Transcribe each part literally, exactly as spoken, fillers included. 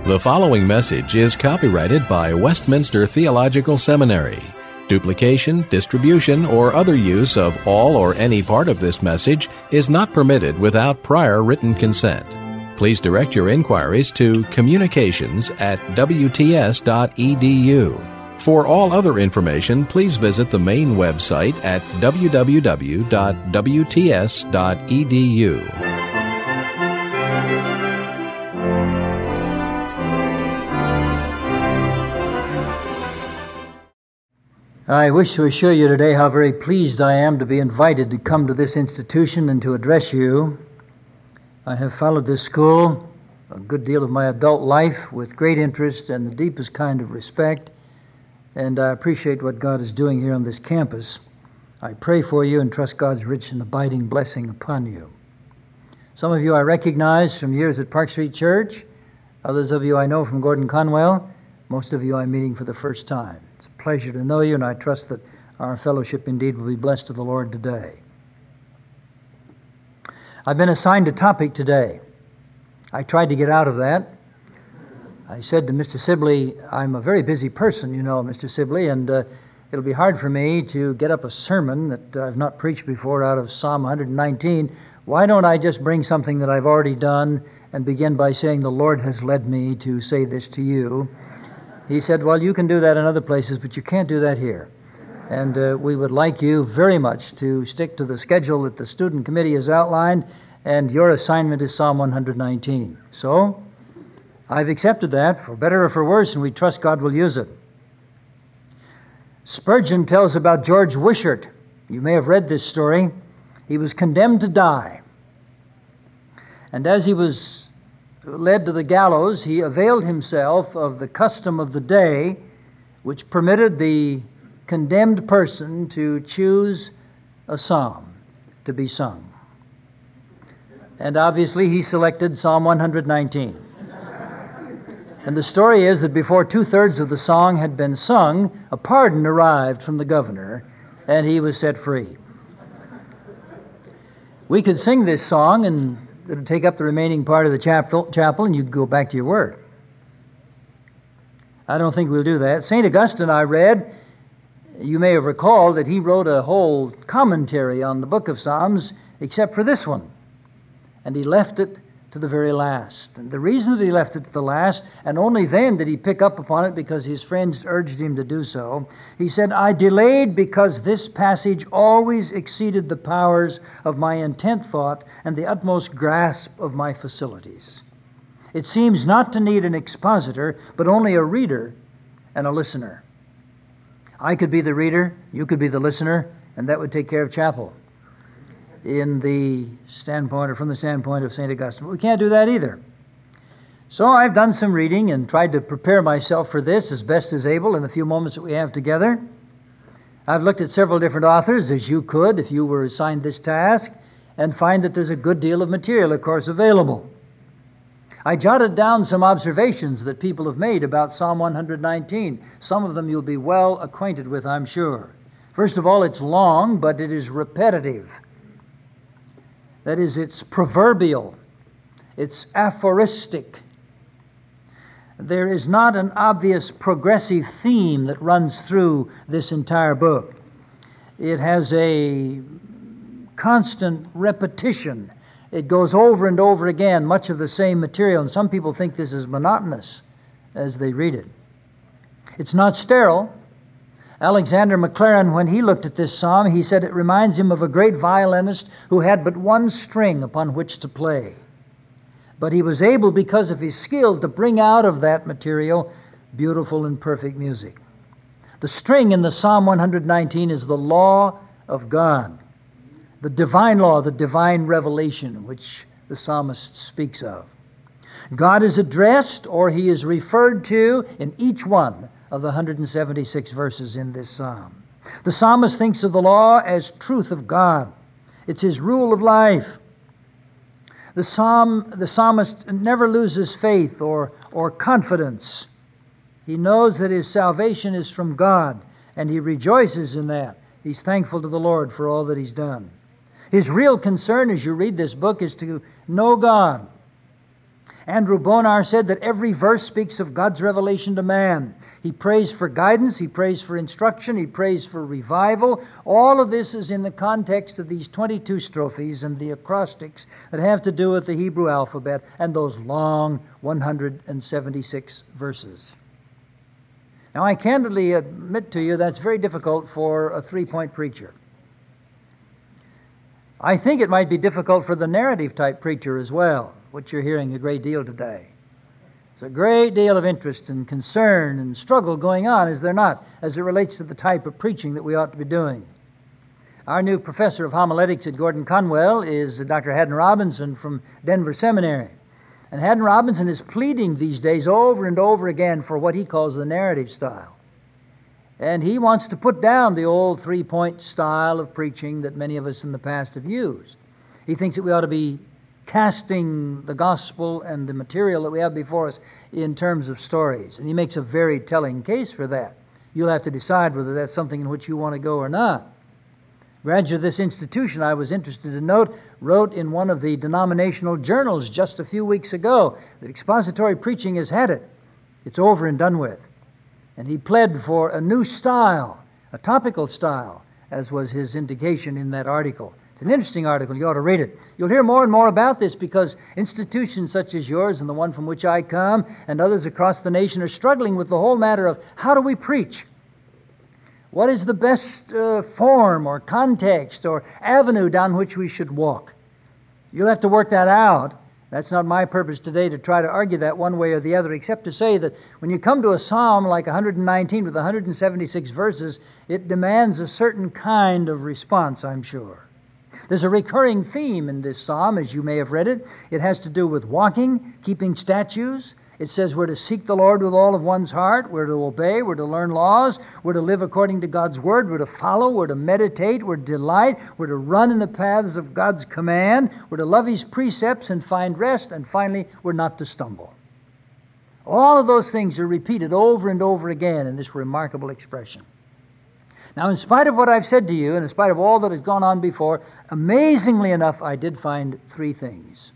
The following message is copyrighted by Westminster Theological Seminary. Duplication, distribution, or other use of all or any part of this message is not permitted without prior written consent. Please direct your inquiries to communications at w t s dot e d u. For all other information, please visit the main website at w w w dot w t s dot e d u. I wish to assure you today how very pleased I am to be invited to come to this institution and to address you. I have followed this school a good deal of my adult life with great interest and the deepest kind of respect, and I appreciate what God is doing here on this campus. I pray for you and trust God's rich and abiding blessing upon you. Some of you I recognize from years at Park Street Church. Others of you I know from Gordon Conwell. Most of you I'm meeting for the first time. It's a pleasure to know you, and I trust that our fellowship indeed will be blessed to the Lord today. I've been assigned a topic today. I tried to get out of that. I said to Mister Sibley, I'm a very busy person, you know, Mister Sibley, and uh, it'll be hard for me to get up a sermon that I've not preached before out of Psalm one nineteen. Why don't I just bring something that I've already done and begin by saying the Lord has led me to say this to you? He said, well, you can do that in other places, but you can't do that here. And uh, we would like you very much to stick to the schedule that the student committee has outlined, and your assignment is Psalm one nineteen. So, I've accepted that, for better or for worse, and we trust God will use it. Spurgeon tells about George Wishart. You may have read this story. He was condemned to die. And as he was led to the gallows, he availed himself of the custom of the day, which permitted the condemned person to choose a psalm to be sung. And obviously he selected Psalm one nineteen. And the story is that before two-thirds of the song had been sung, a pardon arrived from the governor, and he was set free. We could sing this song, and it'll take up the remaining part of the chapel, chapel, and you can go back to your work. I don't think we'll do that. Saint Augustine, I read, you may have recalled that he wrote a whole commentary on the book of Psalms, except for this one. And he left it to the very last. And the reason that he left it to the last, and only then did he pick up upon it because his friends urged him to do so, he said, I delayed because this passage always exceeded the powers of my intent thought and the utmost grasp of my facilities. It seems not to need an expositor, but only a reader and a listener. I could be the reader, you could be the listener, and that would take care of chapel in the standpoint, or from the standpoint of Saint Augustine. But we can't do that either. So I've done some reading and tried to prepare myself for this as best as able in the few moments that we have together. I've looked at several different authors, as you could if you were assigned this task, and find that there's a good deal of material, of course, available. I jotted down some observations that people have made about Psalm one nineteen. Some of them you'll be well acquainted with, I'm sure. First of all, it's long, but it is repetitive. That is, it's proverbial. It's aphoristic. There is not an obvious progressive theme that runs through this entire book. It has a constant repetition. It goes over and over again, much of the same material, and some people think this is monotonous as they read it. It's not sterile. Alexander Maclaren, when he looked at this psalm, he said it reminds him of a great violinist who had but one string upon which to play. But he was able, because of his skill, to bring out of that material beautiful and perfect music. The string in the Psalm one nineteen is the law of God, the divine law, the divine revelation which the psalmist speaks of. God is addressed, or he is referred to, in each one of the one hundred seventy-six verses in this psalm. The psalmist thinks of the law as truth of God. It's his rule of life. The psalm, the psalmist never loses faith or, or confidence. He knows that his salvation is from God, and he rejoices in that. He's thankful to the Lord for all that he's done. His real concern as you read this book is to know God Andrew Bonar said that every verse speaks of God's revelation to man. He prays for guidance, he prays for instruction, he prays for revival. All of this is in the context of these twenty-two strophes and the acrostics that have to do with the Hebrew alphabet and those long one hundred seventy-six verses. Now, I candidly admit to you that's very difficult for a three-point preacher. I think it might be difficult for the narrative-type preacher as well, which you're hearing a great deal today. There's a great deal of interest and concern and struggle going on, is there not, as it relates to the type of preaching that we ought to be doing. Our new professor of homiletics at Gordon Conwell is Doctor Haddon Robinson from Denver Seminary. And Haddon Robinson is pleading these days over and over again for what he calls the narrative style. And he wants to put down the old three-point style of preaching that many of us in the past have used. He thinks that we ought to be casting the gospel and the material that we have before us in terms of stories. And he makes a very telling case for that. You'll have to decide whether that's something in which you want to go or not. A graduate of this institution, I was interested to note, wrote in one of the denominational journals just a few weeks ago that expository preaching has had it. It's over and done with. And he pled for a new style, a topical style, as was his indication in that article. It's an interesting article. You ought to read it. You'll hear more and more about this because institutions such as yours and the one from which I come and others across the nation are struggling with the whole matter of how do we preach? What is the best uh, form or context or avenue down which we should walk? You'll have to work that out. That's not my purpose today to try to argue that one way or the other, except to say that when you come to a psalm like one hundred nineteen with one hundred seventy-six verses, it demands a certain kind of response, I'm sure. There's a recurring theme in this psalm, as you may have read it. It has to do with walking, keeping statutes. It says we're to seek the Lord with all of one's heart. We're to obey. We're to learn laws. We're to live according to God's word. We're to follow. We're to meditate. We're to delight. We're to run in the paths of God's command. We're to love His precepts and find rest. And finally, we're not to stumble. All of those things are repeated over and over again in this remarkable expression. Now, in spite of what I've said to you, and in spite of all that has gone on before, amazingly enough, I did find three things.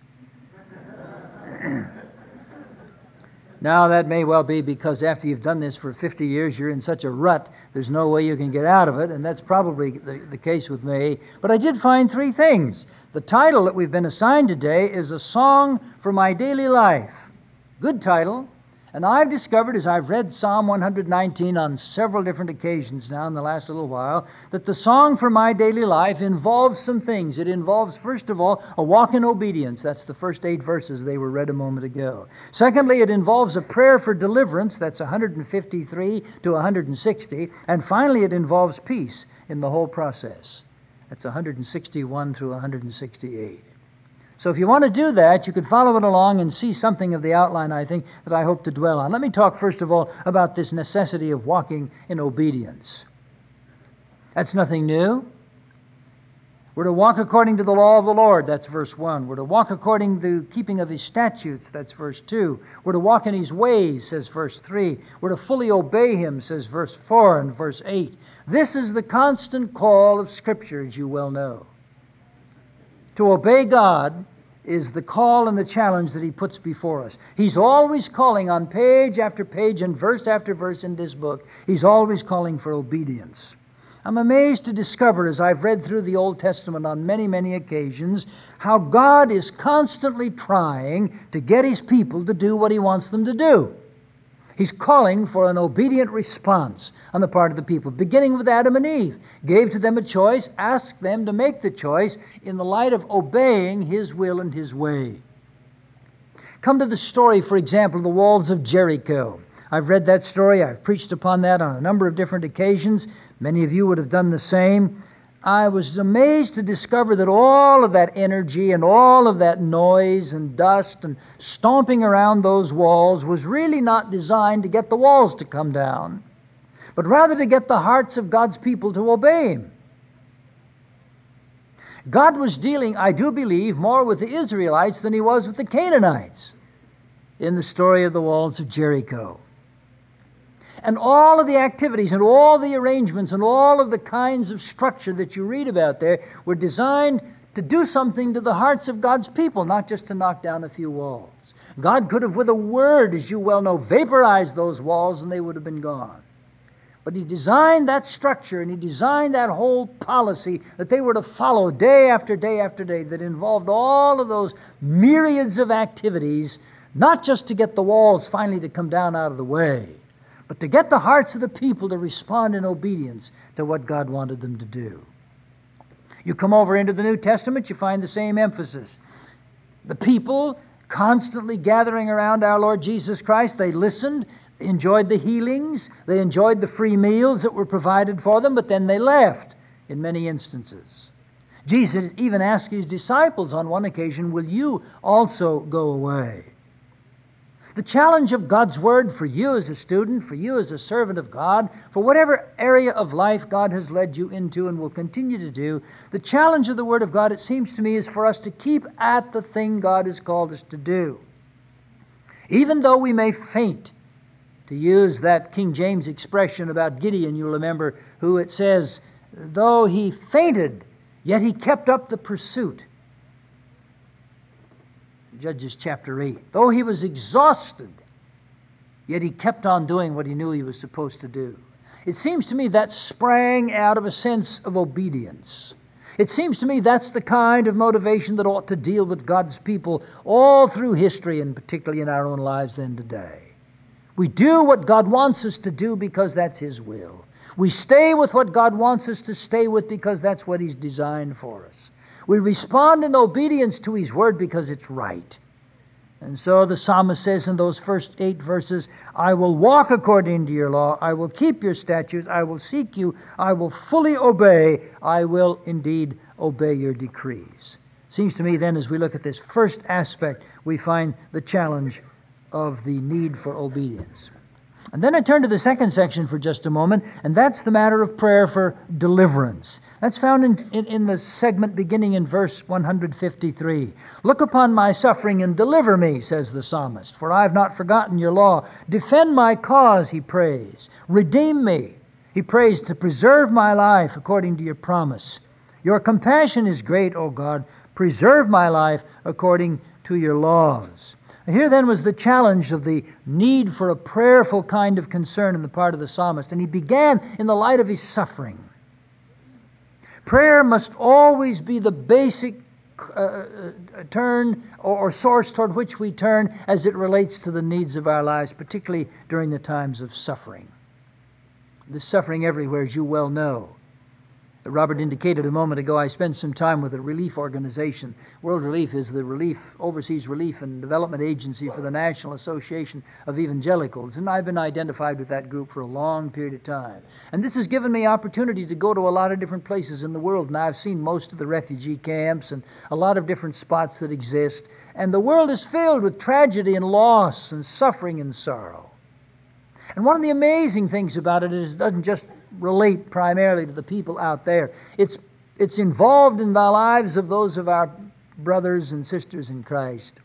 Now, that may well be because after you've done this for fifty years, you're in such a rut, there's no way you can get out of it, and that's probably the, the case with me. But I did find three things. The title that we've been assigned today is A Song for My Daily Life. Good title. And I've discovered, as I've read Psalm one hundred nineteen on several different occasions now in the last little while, that the song for my daily life involves some things. It involves, first of all, a walk in obedience. That's the first eight verses they were read a moment ago. Secondly, it involves a prayer for deliverance. That's one hundred fifty-three to one hundred sixty. And finally, it involves peace in the whole process. That's one hundred sixty-one through one hundred sixty-eight. So if you want to do that, you could follow it along and see something of the outline, I think, that I hope to dwell on. Let me talk, first of all, about this necessity of walking in obedience. That's nothing new. We're to walk according to the law of the Lord, that's verse one. We're to walk according to the keeping of His statutes, that's verse two. We're to walk in His ways, says verse three. We're to fully obey Him, says verse four and verse eight. This is the constant call of Scripture, as you well know. To obey God is the call and the challenge that He puts before us. He's always calling on page after page and verse after verse in this book. He's always calling for obedience. I'm amazed to discover, as I've read through the Old Testament on many, many occasions, how God is constantly trying to get His people to do what He wants them to do. He's calling for an obedient response on the part of the people, beginning with Adam and Eve. Gave to them a choice, asked them to make the choice in the light of obeying His will and His way. Come to the story, for example, of the walls of Jericho. I've read that story. I've preached upon that on a number of different occasions. Many of you would have done the same. I was amazed to discover that all of that energy and all of that noise and dust and stomping around those walls was really not designed to get the walls to come down, but rather to get the hearts of God's people to obey Him. God was dealing, I do believe, more with the Israelites than He was with the Canaanites in the story of the walls of Jericho. And all of the activities and all the arrangements and all of the kinds of structure that you read about there were designed to do something to the hearts of God's people, not just to knock down a few walls. God could have, with a word, as you well know, vaporized those walls and they would have been gone. But He designed that structure and He designed that whole policy that they were to follow day after day after day, that involved all of those myriads of activities, not just to get the walls finally to come down out of the way, but to get the hearts of the people to respond in obedience to what God wanted them to do. You come over into the New Testament, you find the same emphasis. The people constantly gathering around our Lord Jesus Christ, they listened, they enjoyed the healings, they enjoyed the free meals that were provided for them, but then they left in many instances. Jesus even asked His disciples on one occasion, will you also go away? The challenge of God's Word for you as a student, for you as a servant of God, for whatever area of life God has led you into and will continue to do, the challenge of the Word of God, it seems to me, is for us to keep at the thing God has called us to do. Even though we may faint, to use that King James expression about Gideon, you'll remember, who it says, though he fainted, yet he kept up the pursuit. Judges chapter eight. Though he was exhausted, yet he kept on doing what he knew he was supposed to do. It seems to me that sprang out of a sense of obedience. It seems to me that's the kind of motivation that ought to deal with God's people all through history, and particularly in our own lives then today. We do what God wants us to do because that's His will. We stay with what God wants us to stay with because that's what He's designed for us. We respond in obedience to His Word because it's right. And so the psalmist says in those first eight verses, I will walk according to your law, I will keep your statutes, I will seek you, I will fully obey, I will indeed obey your decrees. Seems to me then, as we look at this first aspect, we find the challenge of the need for obedience. And then I turn to the second section for just a moment, and that's the matter of prayer for deliverance. That's found in, in, in the segment beginning in verse one hundred fifty-three. Look upon my suffering and deliver me, says the psalmist, for I have not forgotten your law. Defend my cause, he prays. Redeem me. He prays to preserve my life according to your promise. Your compassion is great, O God. Preserve my life according to your laws. Here then was the challenge of the need for a prayerful kind of concern on the part of the psalmist, and he began in the light of his suffering. Prayer must always be the basic uh, uh, turn or, or source toward which we turn as it relates to the needs of our lives, particularly during the times of suffering. There's suffering everywhere, as you well know. Robert indicated a moment ago, I spent some time with a relief organization. World Relief is the relief, overseas relief and development agency for the National Association of Evangelicals, and I've been identified with that group for a long period of time. And this has given me opportunity to go to a lot of different places in the world, and I've seen most of the refugee camps and a lot of different spots that exist. And the world is filled with tragedy and loss and suffering and sorrow. And one of the amazing things about it is it doesn't just relate primarily to the people out there. It's, it's involved in the lives of those of our brothers and sisters in Christ.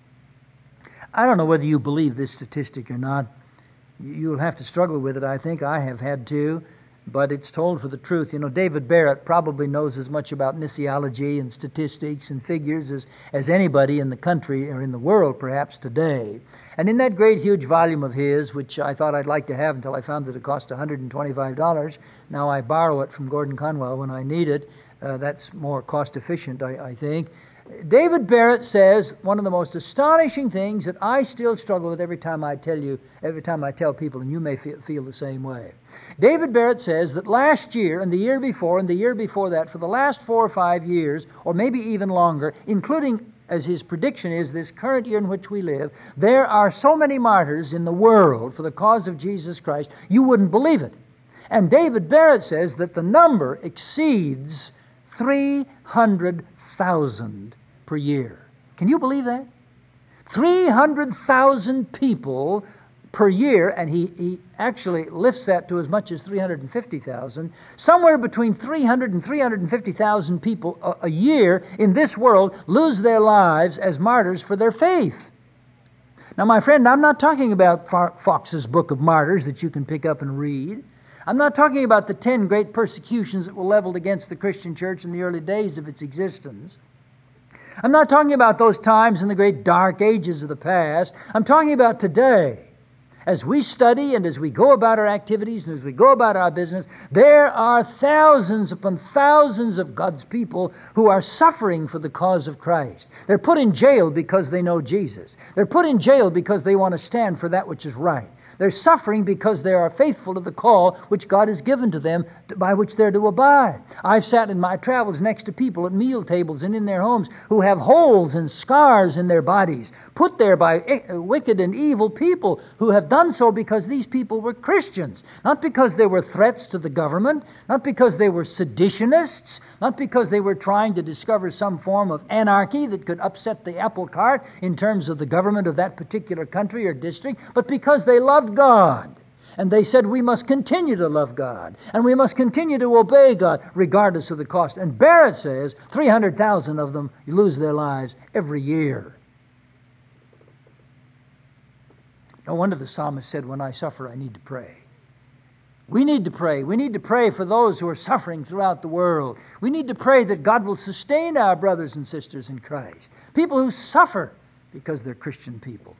I don't know whether you believe this statistic or not. You'll have to struggle with it, I think. I have had to. But it's told for the truth. You know, David Barrett probably knows as much about missiology and statistics and figures as, as anybody in the country or in the world perhaps today. And in that great huge volume of his, which I thought I'd like to have until I found that it cost one hundred twenty-five dollars, now I borrow it from Gordon Conwell when I need it. Uh, that's more cost efficient, I, I think. David Barrett says one of the most astonishing things that I still struggle with every time I tell you, every time I tell people, and you may feel, feel the same way. David Barrett says that last year and the year before and the year before that, for the last four or five years, or maybe even longer, including, as his prediction is, this current year in which we live, there are so many martyrs in the world for the cause of Jesus Christ, you wouldn't believe it. And David Barrett says that the number exceeds three hundred thousand per year. Can you believe that? three hundred thousand people per year, and he, he actually lifts that to as much as three hundred fifty thousand. Somewhere between three hundred and three hundred fifty thousand people a, a year in this world lose their lives as martyrs for their faith. Now, my friend, I'm not talking about Fox's Book of Martyrs that you can pick up and read. I'm not talking about the ten great persecutions that were leveled against the Christian church in the early days of its existence. I'm not talking about those times in the great dark ages of the past. I'm talking about today. As we study and as we go about our activities and as we go about our business, there are thousands upon thousands of God's people who are suffering for the cause of Christ. They're put in jail because they know Jesus. They're put in jail because they want to stand for that which is right. They're suffering because they are faithful to the call which God has given to them, by which they're to abide. I've sat in my travels next to people at meal tables and in their homes who have holes and scars in their bodies, put there by wicked and evil people who have done so because these people were Christians. Not because they were threats to the government, not because they were seditionists, not because they were trying to discover some form of anarchy that could upset the apple cart in terms of the government of that particular country or district, but because they loved God. And they said we must continue to love God, and we must continue to obey God regardless of the cost. And Barrett says three hundred thousand of them lose their lives every year. No wonder the psalmist said, when I suffer, I need to pray. We need to pray. We need to pray for those who are suffering throughout the world. We need to pray that God will sustain our brothers and sisters in Christ. People who suffer because they're Christian people.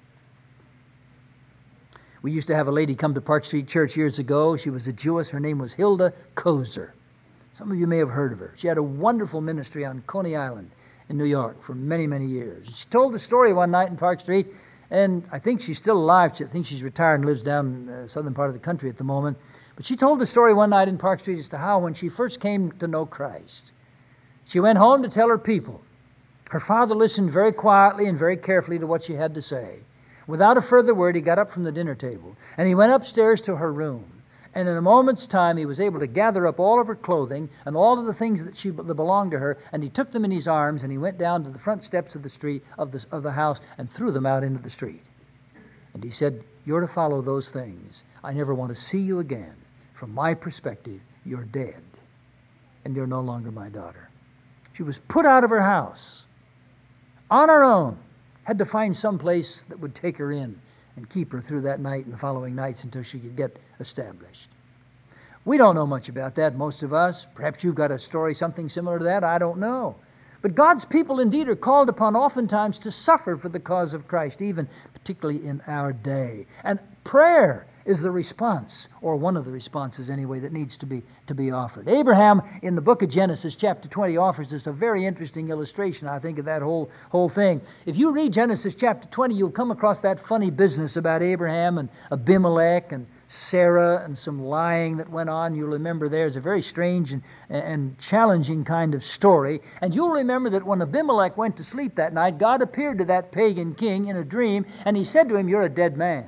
We used to have a lady come to Park Street Church years ago. She was a Jewess. Her name was Hilda Kozer. Some of you may have heard of her. She had a wonderful ministry on Coney Island in New York for many, many years. She told the story one night in Park Street, and I think she's still alive. I think she's retired and lives down in the southern part of the country at the moment. But she told the story one night in Park Street as to how when she first came to know Christ, she went home to tell her people. Her father listened very quietly and very carefully to what she had to say. Without a further word, he got up from the dinner table, and he went upstairs to her room. And in a moment's time, he was able to gather up all of her clothing and all of the things that, she, that belonged to her, and he took them in his arms, and he went down to the front steps of the street, of the, of the house, and threw them out into the street. And he said, you're to follow those things. I never want to see you again. From my perspective, you're dead, and you're no longer my daughter. She was put out of her house on her own. Had to find some place that would take her in and keep her through that night and the following nights until she could get established. We don't know much about that, most of us. Perhaps you've got a story, something similar to that. I don't know. But God's people indeed are called upon oftentimes to suffer for the cause of Christ, even particularly in our day. And prayer is the response, or one of the responses anyway, that needs to be to be offered. Abraham, in the book of Genesis, chapter twenty, offers us a very interesting illustration, I think, of that whole, whole thing. If you read Genesis chapter twenty, you'll come across that funny business about Abraham and Abimelech and Sarah and some lying that went on. You'll remember there's a very strange and, and challenging kind of story. And you'll remember that when Abimelech went to sleep that night, God appeared to that pagan king in a dream, and he said to him, you're a dead man.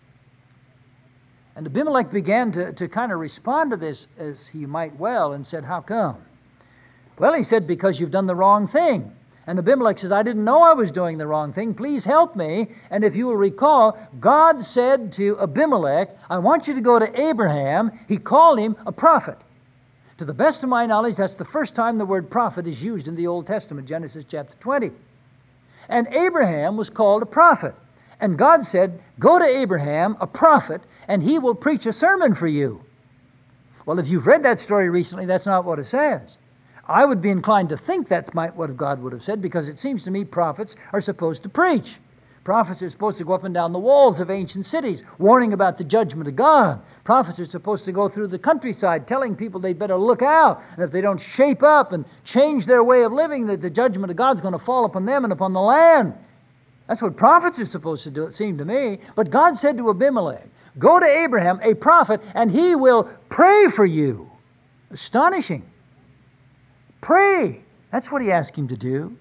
And Abimelech began to, to kind of respond to this as he might well and said, how come? Well, he said, because you've done the wrong thing. And Abimelech says, I didn't know I was doing the wrong thing. Please help me. And if you will recall, God said to Abimelech, I want you to go to Abraham. He called him a prophet. To the best of my knowledge, that's the first time the word prophet is used in the Old Testament, Genesis chapter twenty. And Abraham was called a prophet. And God said, go to Abraham, a prophet, and he will preach a sermon for you. Well, if you've read that story recently, that's not what it says. I would be inclined to think that's might what God would have said, because it seems to me prophets are supposed to preach. Prophets are supposed to go up and down the walls of ancient cities, warning about the judgment of God. Prophets are supposed to go through the countryside, telling people they better look out, and if they don't shape up and change their way of living, that the judgment of God's going to fall upon them and upon the land. That's what prophets are supposed to do, it seemed to me. But God said to Abimelech, go to Abraham, a prophet, and he will pray for you. Astonishing. Pray. That's what he asked him to do.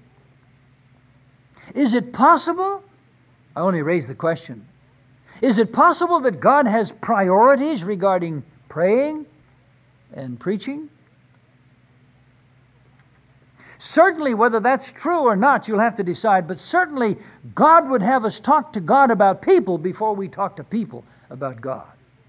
Is it possible? I only raise the question. Is it possible that God has priorities regarding praying and preaching? Certainly, whether that's true or not, you'll have to decide. But certainly, God would have us talk to God about people before we talk to people about God.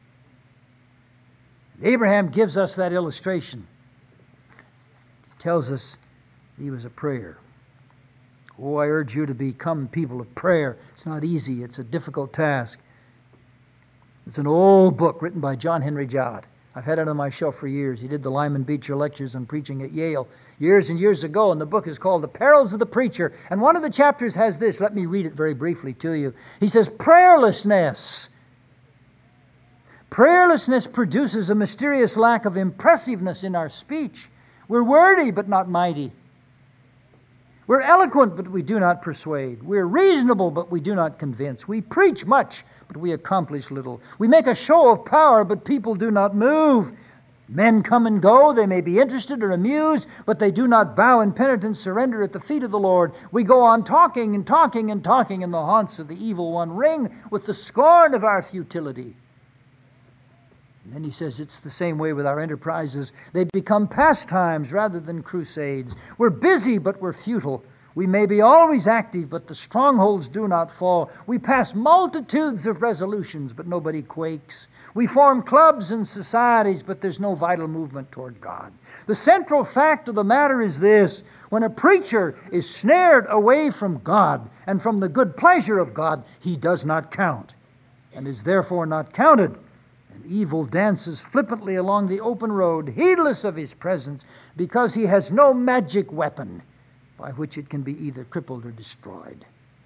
Abraham gives us that illustration. He tells us he was a prayer. Oh, I urge you to become people of prayer. It's not easy. It's a difficult task. It's an old book written by John Henry Jowett. I've had it on my shelf for years. He did the Lyman Beecher lectures on preaching at Yale years and years ago, and the book is called The Perils of the Preacher. And one of the chapters has this. Let me read it very briefly to you. He says, prayerlessness. Prayerlessness produces a mysterious lack of impressiveness in our speech. We're wordy, but not mighty. We're eloquent, but we do not persuade. We're reasonable, but we do not convince. We preach much, but we accomplish little. We make a show of power, but people do not move. Men come and go. They may be interested or amused, but they do not bow in penitent surrender at the feet of the Lord. We go on talking and talking and talking, and the haunts of the evil one ring with the scorn of our futility. And then he says it's the same way with our enterprises. They become pastimes rather than crusades. We're busy, but we're futile. We may be always active, but the strongholds do not fall. We pass multitudes of resolutions, but nobody quakes. We form clubs and societies, but there's no vital movement toward God. The central fact of the matter is this: when a preacher is snared away from God and from the good pleasure of God, he does not count, and is therefore not counted. And evil dances flippantly along the open road, heedless of his presence, because he has no magic weapon by which it can be either crippled or destroyed.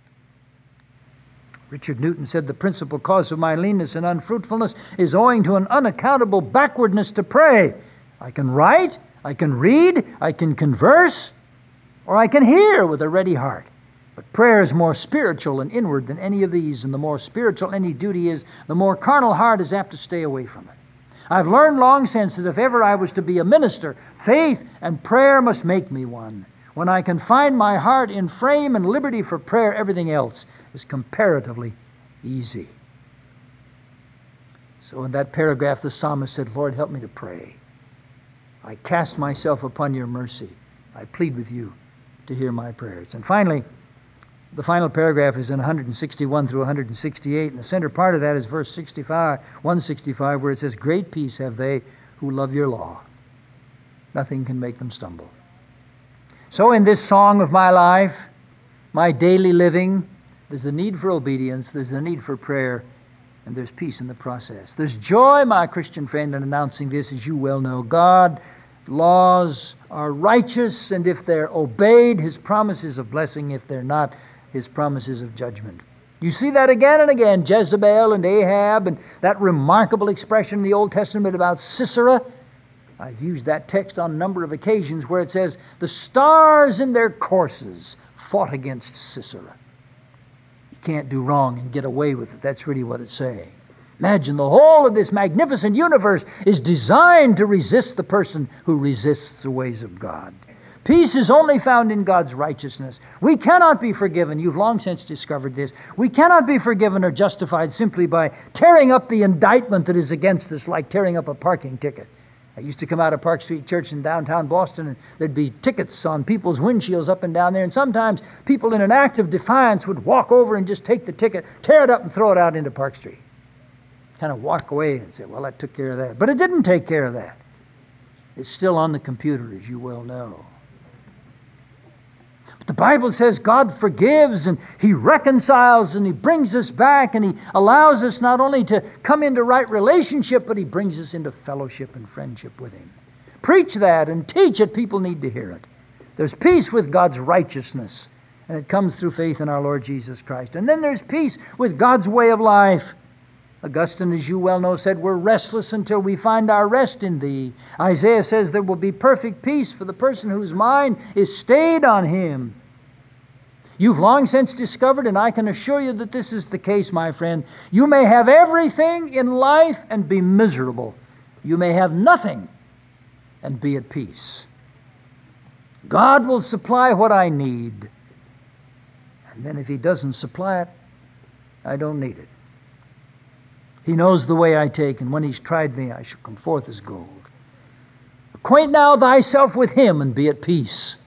Richard Newton said, the principal cause of my leanness and unfruitfulness is owing to an unaccountable backwardness to pray. I can write, I can read, I can converse, or I can hear with a ready heart. But prayer is more spiritual and inward than any of these, and the more spiritual any duty is, the more carnal heart is apt to stay away from it. I've learned long since that if ever I was to be a minister, faith and prayer must make me one. When I can find my heart in frame and liberty for prayer, everything else is comparatively easy. So in that paragraph, the psalmist said, Lord, help me to pray. I cast myself upon your mercy. I plead with you to hear my prayers. And finally, the final paragraph is in one sixty-one through one sixty-eight, and the center part of that is verse sixty-five, one sixty-five, where it says, great peace have they who love your law. Nothing can make them stumble. So in this song of my life, my daily living, there's the need for obedience, there's the need for prayer, and there's peace in the process. There's joy, my Christian friend, in announcing this, as you well know. God's laws are righteous, and if they're obeyed, His promises of blessing. If they're not, His promises of judgment. You see that again and again, Jezebel and Ahab, and that remarkable expression in the Old Testament about Sisera. I've used that text on a number of occasions where it says, the stars in their courses fought against Sisera. You can't do wrong and get away with it. That's really what it's saying. Imagine the whole of this magnificent universe is designed to resist the person who resists the ways of God. Peace is only found in God's righteousness. We cannot be forgiven. You've long since discovered this. We cannot be forgiven or justified simply by tearing up the indictment that is against us, like tearing up a parking ticket. I used to come out of Park Street Church in downtown Boston, and there'd be tickets on people's windshields up and down there, and sometimes people in an act of defiance would walk over and just take the ticket, tear it up, and throw it out into Park Street. Kind of walk away and say, well, that took care of that. But it didn't take care of that. It's still on the computer, as you well know. The Bible says God forgives and He reconciles and He brings us back and He allows us not only to come into right relationship, but He brings us into fellowship and friendship with Him. Preach that and teach it. People need to hear it. There's peace with God's righteousness, and it comes through faith in our Lord Jesus Christ. And then there's peace with God's way of life. Augustine, as you well know, said, we're restless until we find our rest in Thee. Isaiah says there will be perfect peace for the person whose mind is stayed on Him. You've long since discovered, and I can assure you that this is the case, my friend, you may have everything in life and be miserable. You may have nothing and be at peace. God will supply what I need. And then if He doesn't supply it, I don't need it. He knows the way I take, and when He's tried me, I shall come forth as gold. Acquaint now thyself with Him and be at peace.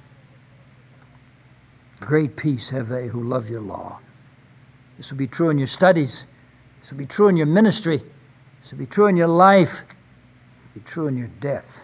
Great peace have they who love your law. This will be true in your studies. This will be true in your ministry. This will be true in your life. It will be true in your death.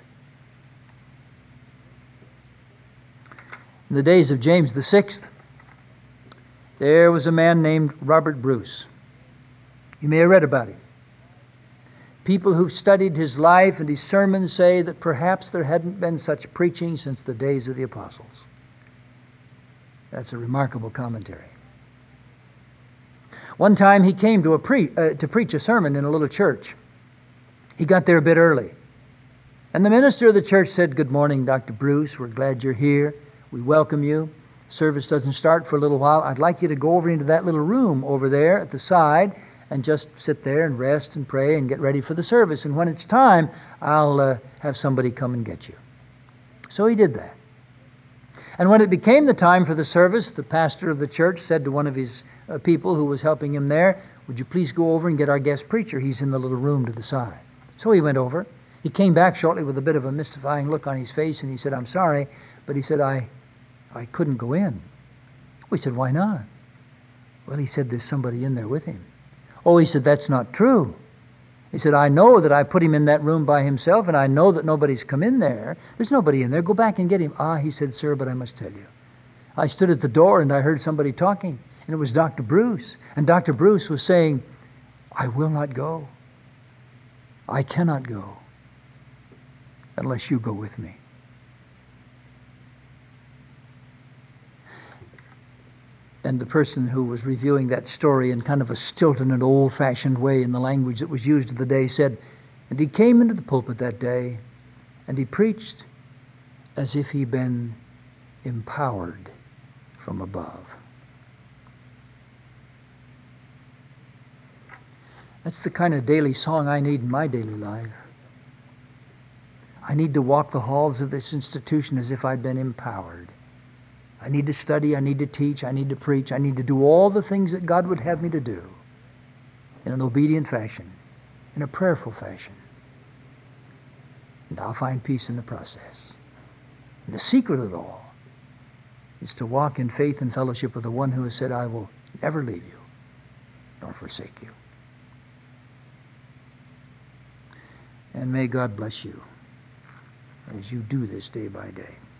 In the days of James the Sixth, there was a man named Robert Bruce. You may have read about him. People who've studied his life and his sermons say that perhaps there hadn't been such preaching since the days of the apostles. That's a remarkable commentary. One time he came to, a pre- uh, to preach a sermon in a little church. He got there a bit early. And the minister of the church said, "Good morning, Doctor Bruce. We're glad you're here. We welcome you. Service doesn't start for a little while. I'd like you to go over into that little room over there at the side and just sit there and rest and pray and get ready for the service. And when it's time, I'll uh, have somebody come and get you." So he did that. And when it became the time for the service, the pastor of the church said to one of his uh, people who was helping him there, "Would you please go over and get our guest preacher? He's in the little room to the side." So he went over. He came back shortly with a bit of a mystifying look on his face, and he said, "I'm sorry, but," he said, I, I couldn't go in." We said, "Why not?" "Well," he said, "there's somebody in there with him." "Oh," he said, "that's not true." He said, "I know that I put him in that room by himself, and I know that nobody's come in there. There's nobody in there. Go back and get him." "Ah," he said, "sir, but I must tell you. I stood at the door and I heard somebody talking, and it was Doctor Bruce. And Doctor Bruce was saying, 'I will not go. I cannot go unless you go with me.'" And the person who was reviewing that story in kind of a stilted and old-fashioned way in the language that was used of the day said, "And he came into the pulpit that day, and he preached as if he'd been empowered from above." That's the kind of daily song I need in my daily life. I need to walk the halls of this institution as if I'd been empowered. I need to study, I need to teach, I need to preach, I need to do all the things that God would have me to do in an obedient fashion, in a prayerful fashion. And I'll find peace in the process. And the secret of it all is to walk in faith and fellowship with the one who has said, "I will never leave you nor forsake you." And may God bless you as you do this day by day.